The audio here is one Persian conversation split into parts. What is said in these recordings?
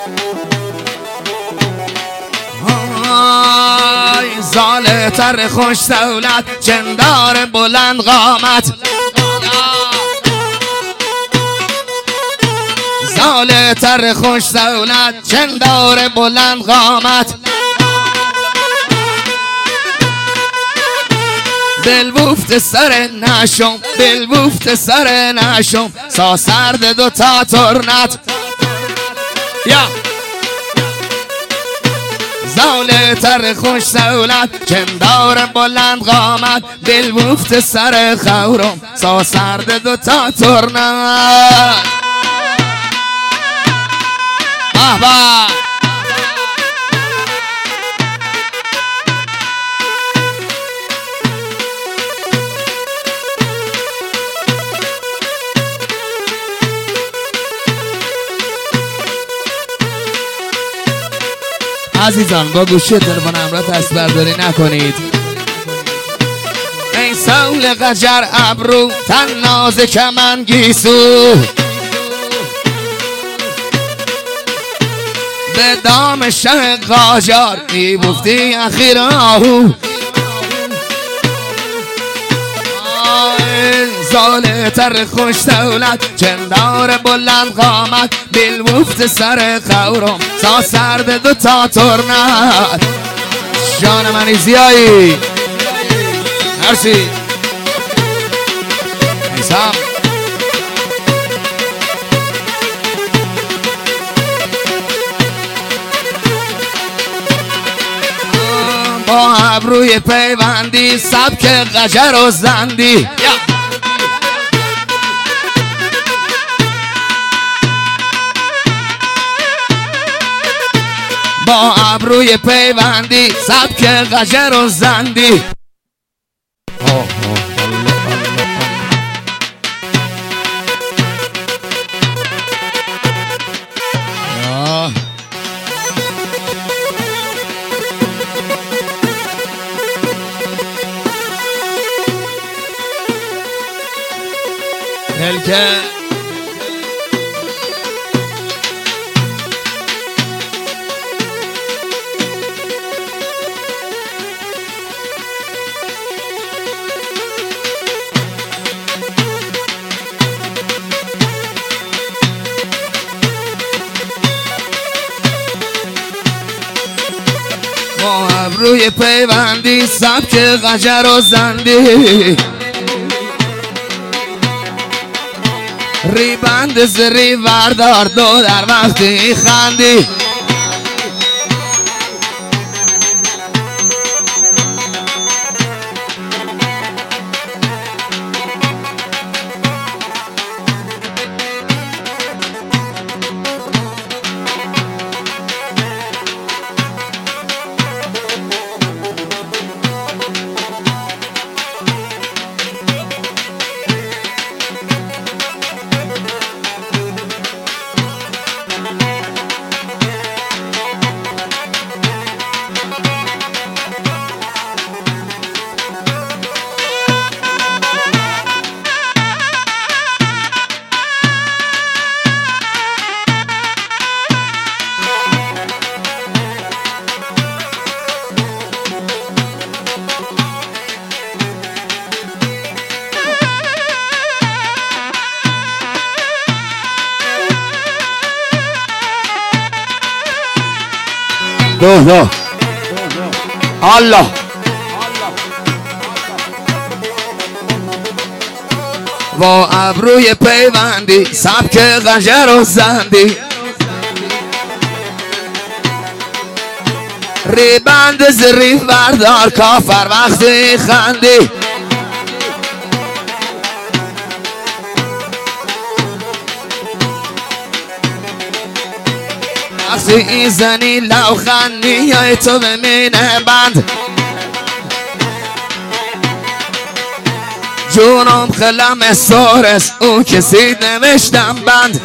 زال تر خوش دولت جندار بلند قامت زال تر خوش دولت جندار بلند قامت بلبوفت سر نشم بلبوفت سر نشم سا سرد دو تا ترنت یا زال تر خوش دولت جندار بلند قامت بلبوفت سر خورم سا سرد دو تا ترنت آبا عزیزان با گوشی تلفن همراه تصویرداری نکنید. ای سول قجر ابرو تن نازک من گیسو به دام شه قاجار ای بفتی اخیر آهو زال تر خوش دولت جندار بلند قامت بلوفت سر خورم سا سرد دو تا ترنت جان منی زیایی مرسی ایسام با ابروی پیوندی سبک قجر و زندی با ابروی پیوندی سبک قجر و زندی هلکه با ابروی پیوندی سبک قجر و زندی ریبند زری وردار دو در وقتی خندی دو الله با ابروی پیوندی سبک قجر و زندی ریبند زریف بردار کافر وقتی خندی وقتی زنی لوخندی یا تو به مینه بند جونم خلم سورس او کسی نوشتم بند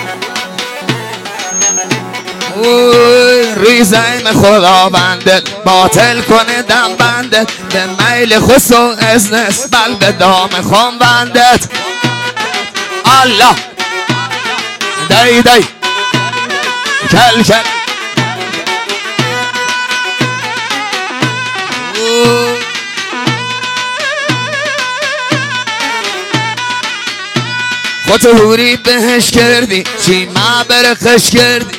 ریزیم خدا بندت باطل کنه دم بندت به میل خص و ازنس بل به دام خون بندت الله دی دی کل کل خودت هوری بهش کردی چی ما برخش کردی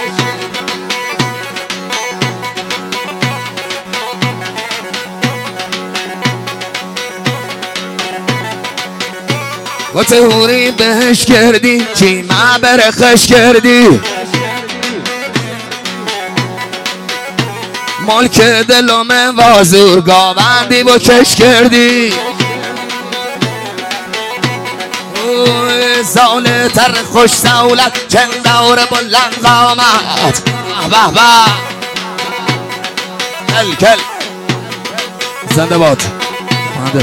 خودت هوری بهش کردی چی ما برخش کردی ملک دلم وازور گاوندی با کش کردی زال تر خوش سولت چند دور بلند قامت به به کل کل زنده باد